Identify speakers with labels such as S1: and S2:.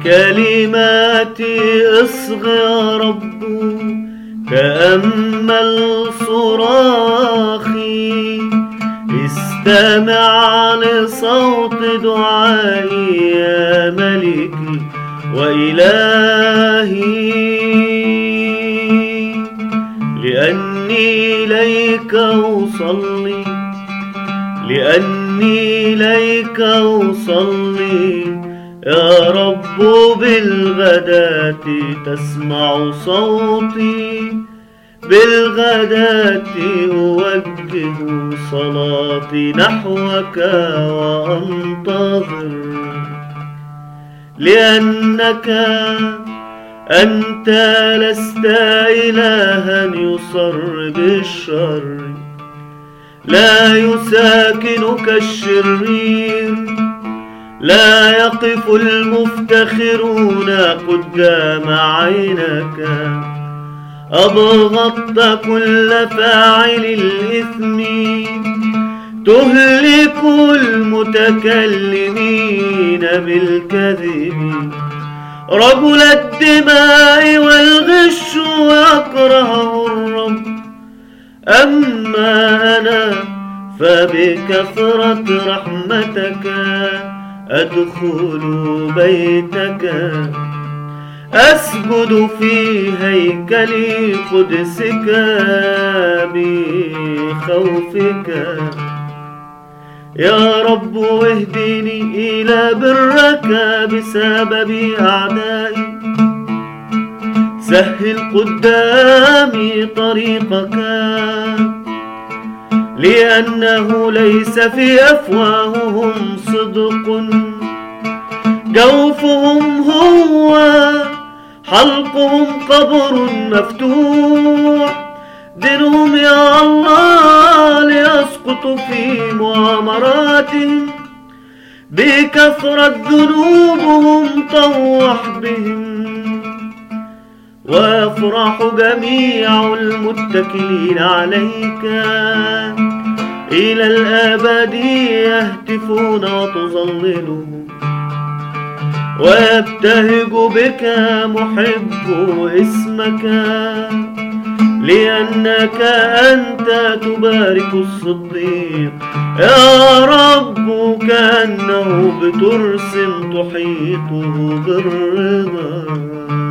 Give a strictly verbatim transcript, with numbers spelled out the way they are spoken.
S1: كلماتي اصغ يا رب تأمل صراخي، استمع لصوت دعائي يا ملكي وإلهي، لأني إليك أصلي، لأني إليك أصلي يا رب. بالغداة تسمع صوتي، بالغداة أوجه صلاتي نحوك وأنتظر، لأنك أنت لست إلها يصر بالشر، لا يساكنك الشرير، لا يقف المفتخرون قدام عينك. أبغضت كل فاعل الإثم، تهلك المتكلمين بالكذب. رجل الدماء والغش يكرهه الرب، أما أنا فبكثرة رحمتك أدخل بيتك. أسجد في هيكل قدسك بخوفك. يا رب اهدني إلى برك بسبب أعدائي، سهل قدامي طريقك، لأنه ليس في أفواههم صدق، جوفهم هو حلقهم قبر مفتوح. دينهم يا الله ليسقطوا في مؤامراتهم، بكثرة ذنوبهم طوح بهم. ويفرح جميع المتكلين عليك، إلى الأبد يهتفون وتظللهم. ويبتهج بك محب اسمك، لأنك أنت تبارك الصديق. يا رب كأنه بترس تحيطه بالرضا.